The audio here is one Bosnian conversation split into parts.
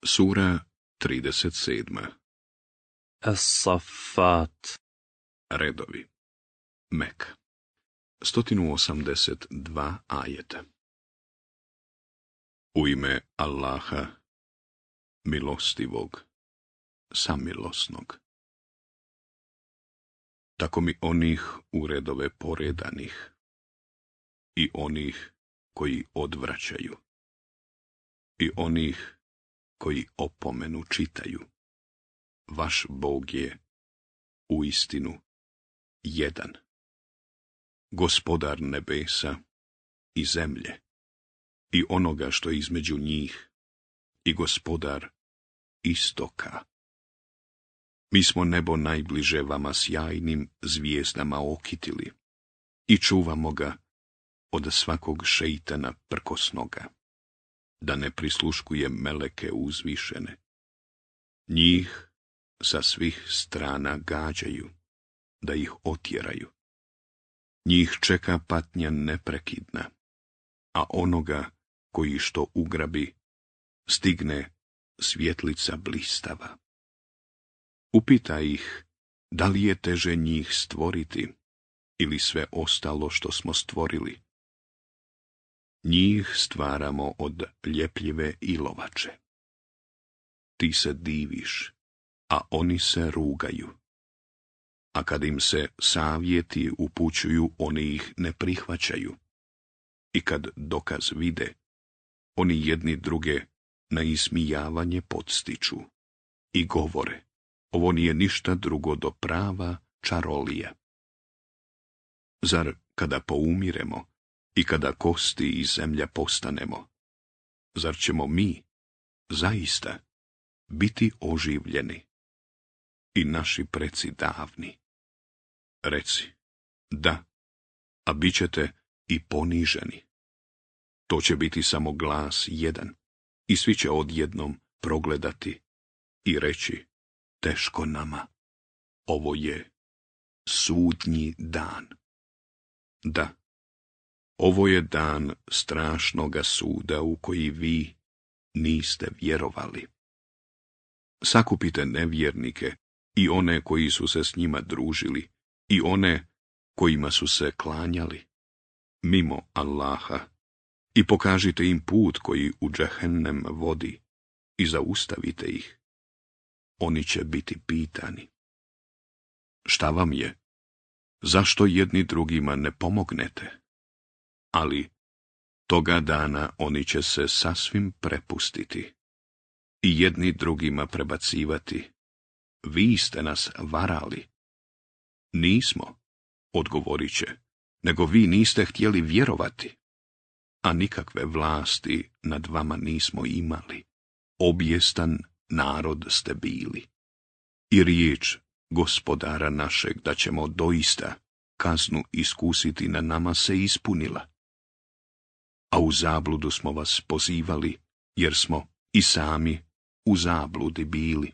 Sura 37. As-Saffat. Redovi. Mek. 182 ajeta. U ime Allaha, milostivog, samilosnog. Tako mi onih u redove poredanih i onih koji odvraćaju i onih koji opomenu čitaju. Vaš Bog je uistinu jedan, gospodar nebesa i zemlje i onoga što je između njih i gospodar istoka. Mi smo nebo najbliže vama sjajnim zvijezdama okitili i čuvamo ga od svakog šeitana prkosnoga, da ne prisluškuje meleke uzvišene. Njih sa svih strana gađaju, da ih otjeraju. Njih čeka patnja neprekidna, a onoga koji što ugrabi, stigne svjetlica blistava. Upita ih, da li je teže njih stvoriti, ili sve ostalo što smo stvorili. Njih stvaramo od ljepljive ilovače. Ti se diviš, a oni se rugaju. A kad im se savjeti upućuju, oni ih ne prihvaćaju. I kad dokaz vide, oni jedni druge na ismijavanje podstiču i govore, ovo nije ništa drugo do prava čarolija. Zar kada poumiremo i kada kosti i zemlja postanemo, zar ćemo mi zaista biti oživljeni i naši preci davni? Reci, da, a bit ćete i poniženi. To će biti samo glas jedan i svi će odjednom progledati i reći, teško nama, ovo je sudnji dan. Da, ovo je dan strašnoga suda u koji vi niste vjerovali. Sakupite nevjernike i one koji su se s njima družili i one kojima su se klanjali mimo Allaha i pokažite im put koji u džehennem vodi i zaustavite ih. Oni će biti pitani. Šta vam je? Zašto jedni drugima ne pomognete? Ali toga dana oni će se sasvim prepustiti i jedni drugima prebacivati. Vi ste nas varali. Nismo, odgovorit će, nego vi niste htjeli vjerovati, a nikakve vlasti nad vama nismo imali. Objestan narod ste bili. I riječ gospodara našeg da ćemo doista kaznu iskusiti na nama se ispunila. A u zabludu smo vas pozivali, jer smo i sami u zabludi bili.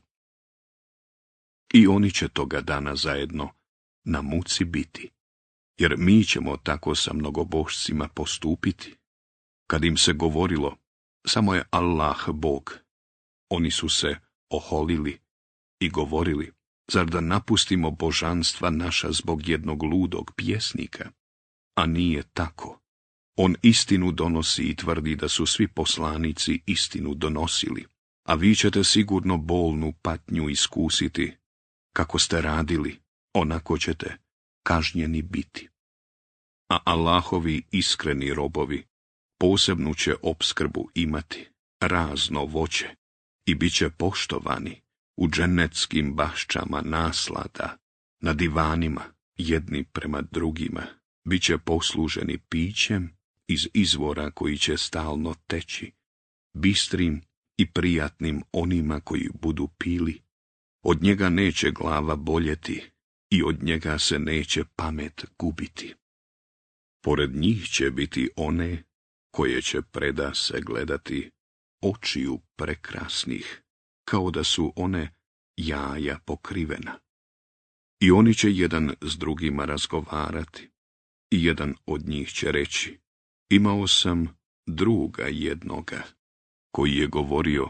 I oni će toga dana zajedno na muci biti, jer mi ćemo tako sa mnogobožcima postupiti. Kad im se govorilo, samo je Allah Bog, oni su se oholili i govorili, zar da napustimo božanstva naša zbog jednog ludog pjesnika? A nije tako. On istinu donosi i tvrdi da su svi poslanici istinu donosili, a vi ćete sigurno bolnu patnju iskusiti. Kako ste radili, onako ćete kažnjeni biti. A Allahovi iskreni robovi posebnu će opskrbu imati, razno voće, i bit će poštovani u dženeckim baščama naslada, na divanima, jedni prema drugima, bit će posluženi pićem iz izvora koji će stalno teći, bistrim i prijatnim onima koji budu pili. Od njega neće glava boljeti i od njega se neće pamet gubiti. Pored njih će biti one koje će predase gledati očiju prekrasnih, kao da su one jaja pokrivena. I oni će jedan s drugima razgovarati i jedan od njih će reći, imao sam druga jednoga, koji je govorio,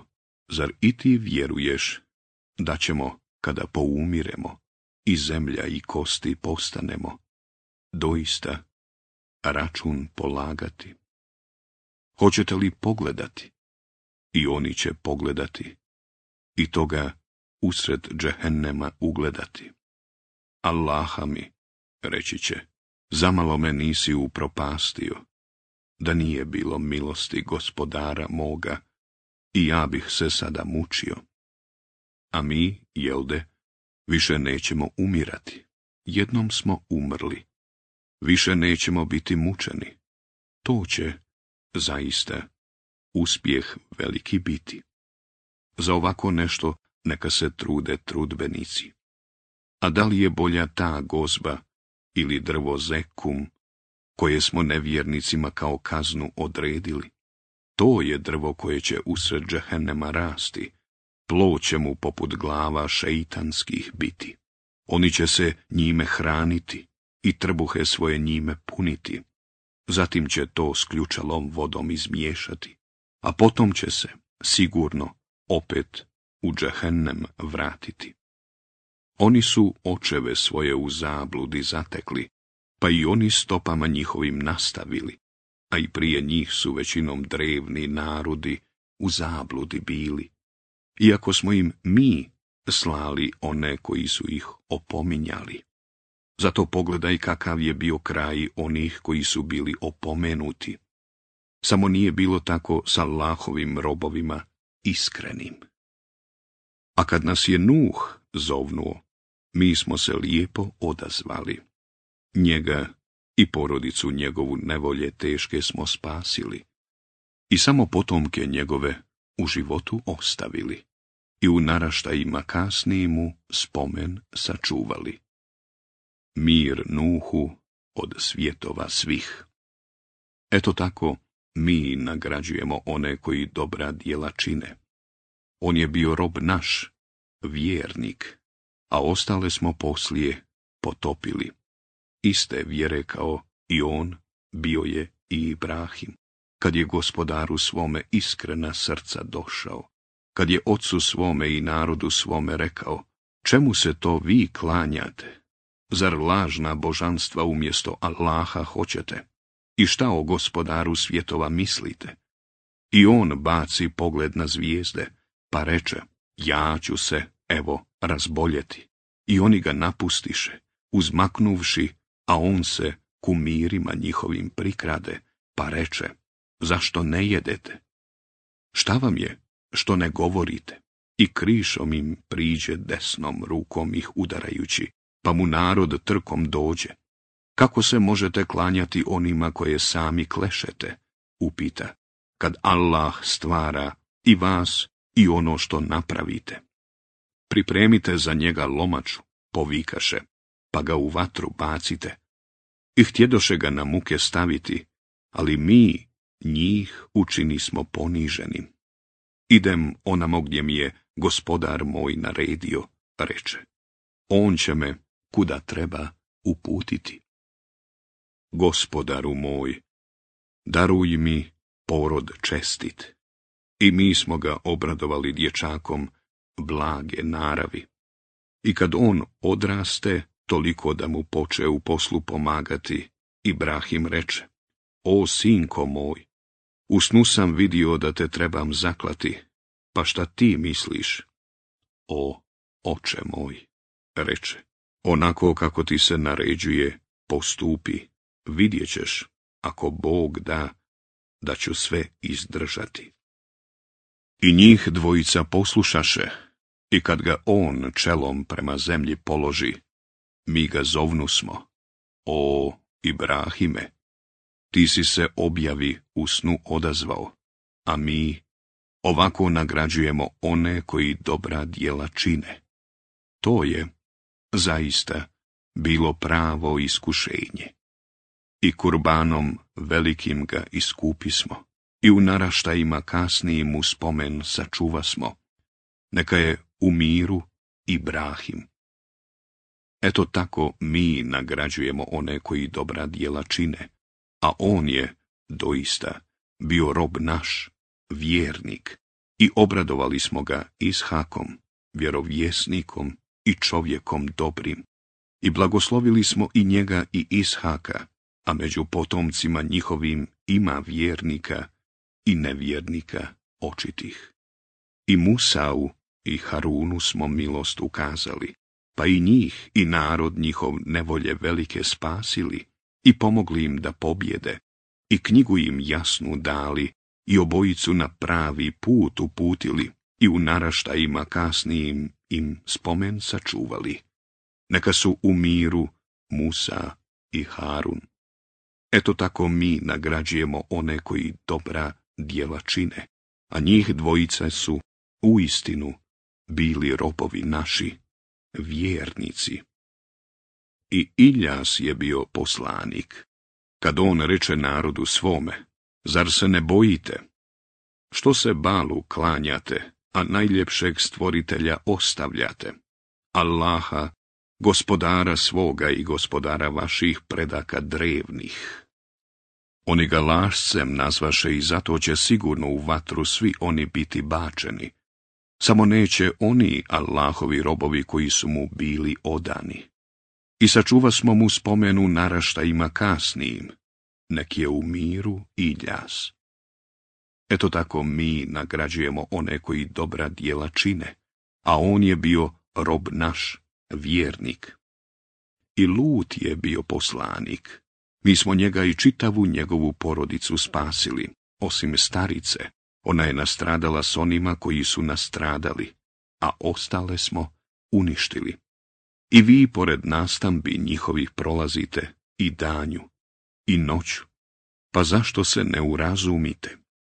zar i ti vjeruješ da ćemo, kada poumiremo, i zemlja i kosti postanemo, doista račun polagati? Hoćete li pogledati? I oni će pogledati, i toga usred džehennema ugledati. Allaha mi, reći će, zamalo me nisi upropastio, da nije bilo milosti gospodara moga, i ja bih se sada mučio. A mi, jelde, više nećemo umirati. Jednom smo umrli. Više nećemo biti mučeni. To će, zaista, uspjeh veliki biti. Za ovako nešto neka se trude trudbenici. A da li je bolja ta gozba ili drvo zekum, koje smo nevjernicima kao kaznu odredili? To je drvo koje će usred džehennema rasti, plod će mu poput glava šeitanskih biti. Oni će se njime hraniti i trbuhe svoje njime puniti. Zatim će to s ključalom vodom izmiješati, a potom će se, sigurno, opet u džehennem vratiti. Oni su očeve svoje u zabludi zatekli, pa i oni stopama njihovim nastavili, a i prije njih su većinom drevni narodi u zabludi bili. Iako smo im mi slali one koji su ih opominjali. Zato pogledaj kakav je bio kraj onih koji su bili opomenuti. Samo nije bilo tako s Allahovim robovima iskrenim. A kad nas je Nuh zovnuo, mi smo se lijepo odazvali. Njega i porodicu njegovu nevolje teške smo spasili i samo potomke njegove u životu ostavili i u naraštajima kasnijimu spomen sačuvali. Mir Nuhu od svjetova svih. Eto tako mi nagrađujemo one koji dobra djela čine. On je bio rob naš, vjernik, a ostale smo poslije potopili. Iste vjere kao i on bio je i Ibrahim, kad je gospodaru svome iskrena srca došao, kad je ocu svome i narodu svome rekao, čemu se to vi klanjate? Zar lažna božanstva umjesto Allaha hoćete? I šta o gospodaru svjetova mislite? I on baci pogled na zvijezde, pa reče, ja ću se, evo, razboljeti. I oni ga napustiše, uzmaknuvši, a on se kumirima njihovim prikrade, pa reče, zašto ne jedete? Šta vam je, što ne govorite? I krišom im priđe desnom rukom ih udarajući, pa mu narod trkom dođe. Kako se možete klanjati onima koje sami klešete? Upita, kad Allah stvara i vas i ono što napravite. Pripremite za njega lomaču, povikaše, pa ga u vatru bacite. I htjedoše ga na muke staviti, ali mi njih učinismo poniženim. Idem onamo gdje mi je gospodar moj naredio, reče. On će me, kuda treba, uputiti. Gospodaru moj, daruj mi porod čestit. I mi smo ga obradovali dječakom blage naravi. I kad on odraste, toliko da mu poče u poslu pomagati, Ibrahim reče, o sinko moj, u snu sam vidio da te trebam zaklati, pa šta ti misliš? O, oče moj, reče, onako kako ti se naređuje, postupi, vidjet ćeš, ako Bog da ću sve izdržati. I njih dvojica poslušaše, i kad ga on čelom prema zemlji položi, mi ga zovnusmo, o Ibrahime, ti si se objavi u snu odazvao, a mi ovako nagrađujemo one koji dobra djela čine. To je, zaista, bilo pravo iskušenje. I kurbanom velikim ga iskupismo, i u naraštajima kasnijim u spomen sačuvasmo. Neka je u miru Ibrahim. Eto tako mi nagrađujemo one koji dobra djela čine, a on je, doista, bio rob naš, vjernik, i obradovali smo ga Ishakom, vjerovjesnikom i čovjekom dobrim, i blagoslovili smo i njega i Ishaka, a među potomcima njihovim ima vjernika i nevjernika očitih. I Musau i Harunu smo milost ukazali, pa i njih i narod njihov nevolje velike spasili i pomogli im da pobjede, i knjigu im jasnu dali i obojicu na pravi put uputili i u naraštajima kasnijim im spomen sačuvali. Neka su u miru Musa i Harun. Eto tako mi nagrađujemo one koji dobra djela čine, a njih dvojica su uistinu bili robovi naši, vjernici. I Iljas je bio poslanik. Kad on reče narodu svome, zar se ne bojite? Što se Balu klanjate, a najljepšeg stvoritelja ostavljate? Allaha, gospodara svoga i gospodara vaših predaka drevnih. Oni ga lašcem nazvaše i zato će sigurno u vatru svi oni biti bačeni. Samo neće oni Allahovi robovi koji su mu bili odani. I sačuva smo mu spomenu naraštajima kasnijim, nek je u miru Iljas. Eto tako mi nagrađujemo one koji dobra djela čine, a on je bio rob naš, vjernik. I Lut je bio poslanik. Mi smo njega i čitavu njegovu porodicu spasili, osim starice. Ona je nastradala s onima koji su nastradali, a ostale smo uništili. I vi pored nastambi njihovih prolazite i danju, i noću, pa zašto se ne urazumite?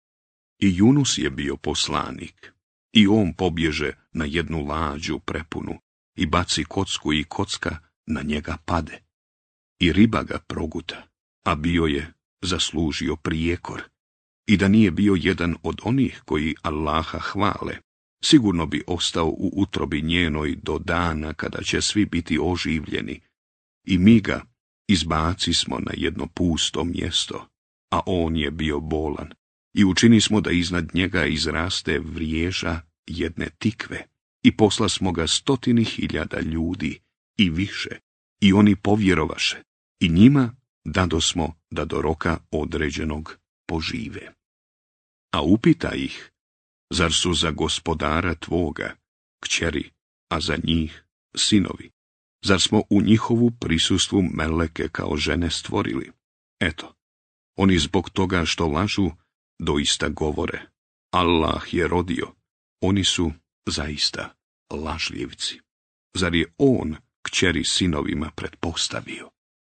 I Junus je bio poslanik, i on pobježe na jednu lađu prepunu, i baci kocku i kocka na njega pade. I riba ga proguta, a bio je zaslužio prijekor. I da nije bio jedan od onih koji Allaha hvale, sigurno bi ostao u utrobi njenoj do dana kada će svi biti oživljeni. I mi ga izbaci smo na jedno pusto mjesto, a on je bio bolan. I učini smo da iznad njega izraste vriježa jedne tikve. I posla smo ga 100.000 ljudi i više. I oni povjerovaše. I njima dadosmo da do roka određenog požive. A upita ih, zar su za gospodara tvoga kćeri, a za njih sinovi? Zar smo u njihovu prisustvu meleke kao žene stvorili? Eto, oni zbog toga što lažu, doista govore, Allah je rodio, oni su zaista lažljivci. Zar je on kćeri sinovima pretpostavio?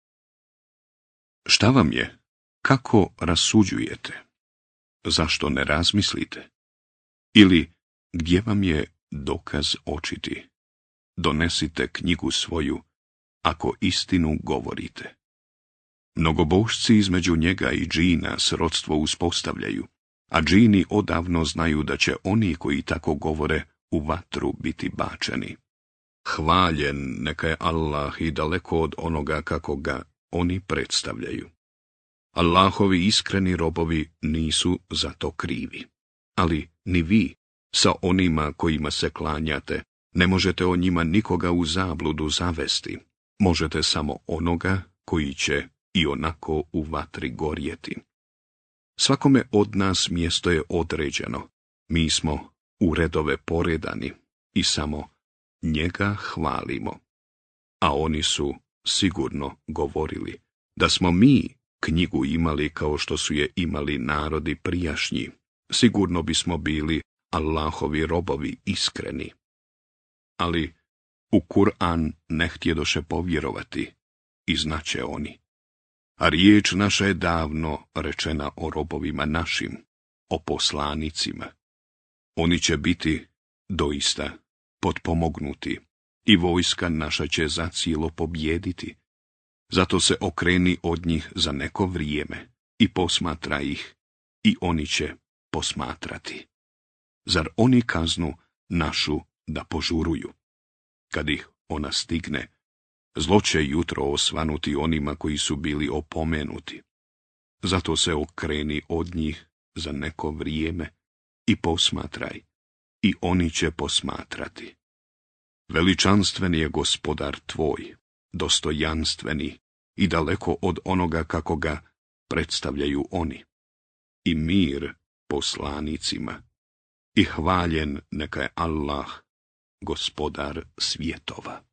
Šta vam je? Kako rasuđujete? Zašto ne razmislite? Ili gdje vam je dokaz očiti? Donesite knjigu svoju, ako istinu govorite. Mnogobošci između njega i džina srodstvo uspostavljaju, a džini odavno znaju da će oni koji tako govore u vatru biti bačeni. Hvaljen neka je Allah i daleko od onoga kako ga oni predstavljaju. Allahovi iskreni robovi nisu za to krivi. Ali ni vi, sa onima kojima se klanjate, ne možete o njima nikoga u zabludu zavesti. Možete samo onoga koji će i onako u vatri gorjeti. Svakome od nas mjesto je određeno. Mi smo u redove poredani i samo njega hvalimo. A oni su sigurno govorili da smo mi knjigu imali kao što su je imali narodi prijašnji. Sigurno bismo bili Allahovi robovi iskreni. Ali u Kur'an ne htjedoše povjerovati i znaće oni. A riječ naša je davno rečena o robovima našim, o poslanicima. Oni će biti doista potpomognuti i vojska naša će zacijelo pobjediti. Zato se okreni od njih za neko vrijeme i posmatra ih i oni će posmatrati. Zar oni kaznu našu da požuruju? Kad ih ona stigne, zlo će jutro osvanuti onima koji su bili opomenuti. Zato se okreni od njih za neko vrijeme i posmatraj, i oni će posmatrati. Veličanstven je Gospodar tvoj, dostojanstveni i daleko od onoga kako ga predstavljaju oni. I mir poslanicima, i hvaljen neka je Allah, Gospodar svjetova.